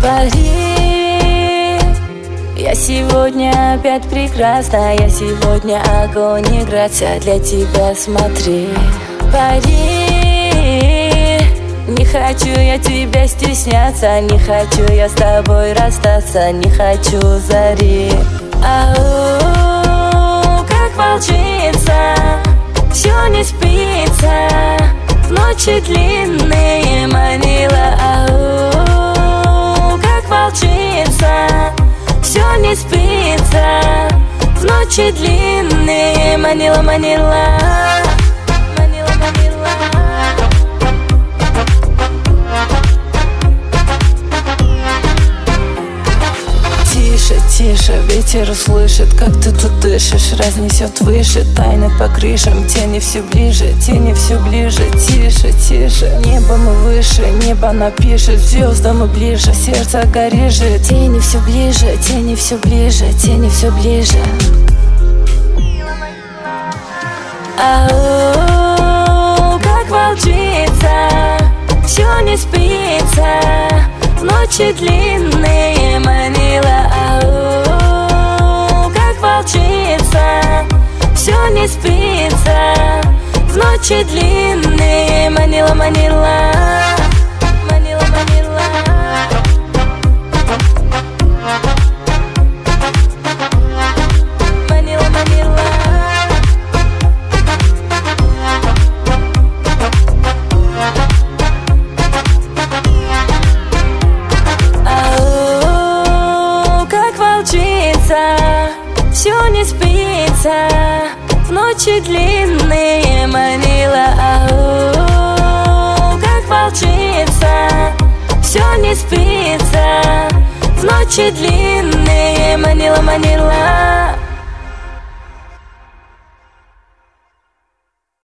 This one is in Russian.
Пари, я сегодня опять прекрасна, я сегодня огонь и грация для тебя, смотри. Пари, не хочу я тебя стесняться, не хочу я с тобой расстаться, не хочу зари. Ау, как волчица, все не спится, ночи длинные манила. Ау, как волчица, все не спится, в ночи длинные манила, манила. Тише, ветер услышит, как ты тут дышишь, разнесет выше, тайны по крышам, тени все ближе, тени все ближе. Тише, тише, небо мы выше, небо напишет, звездам мы ближе, сердце горежит. Тени все ближе, тени все ближе, тени все ближе. Ау, как волчица, все не спится, ночи длинные манила. Ау, как волчица, все не спится, в ночи длинные манила, манила. Манила, манила. Манила, манила. Все не спится, в ночи длинные манила. Ау, как волчица, все не спится, в ночи длинные манила, манила.